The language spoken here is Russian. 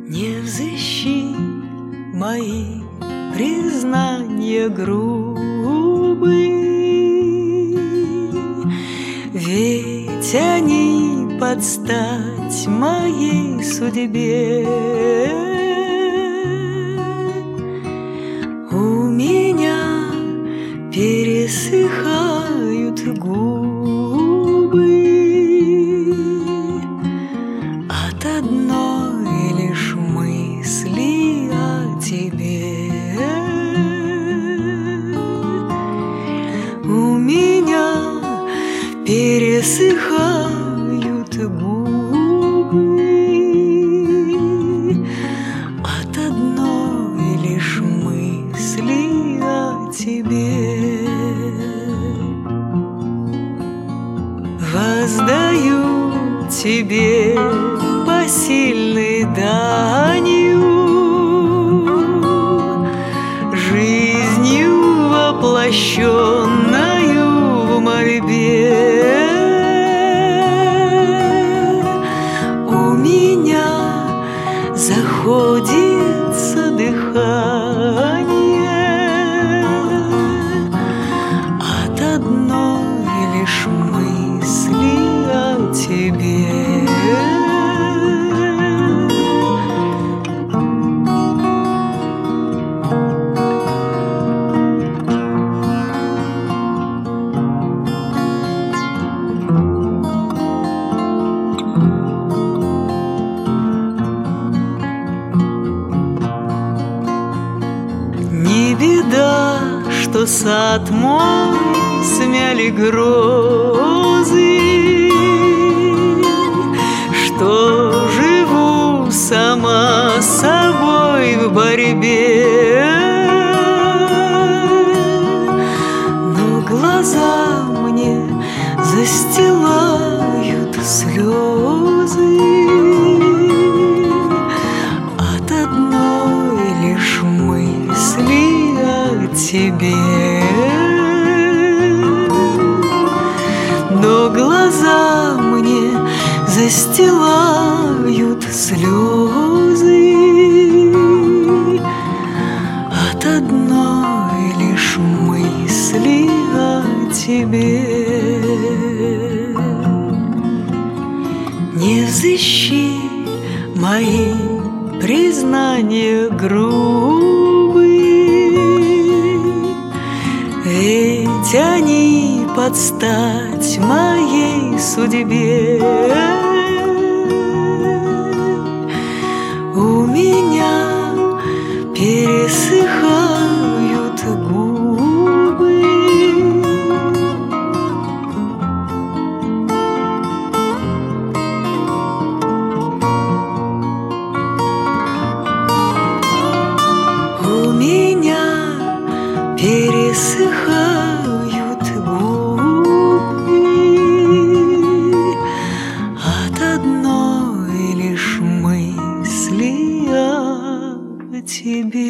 Не взыщи мои признания грубые, ведь они под стать моей судьбе. У меня пересыхают губы от одной лишь мысли о тебе. У меня пересыхают губы от одной лишь мысли о тебе. Воздаю тебе посильной данью, жизнью воплощенною в мольбе. У меня заходится дыхание от одной лишь мысли о тебе. Не беда, что сад мой смяли грозы, что живу сама с собой в борьбе. Но глаза мне застилают слезы от одной лишь мысли о тебе. Но глаза мне застилают слезы от одной лишь мысли о тебе. Не взыщи мои признания грубые, ведь они под стать моей судьбе. У меня пересыхают губы у меня пересыхают губы от одной лишь мысли о тебе.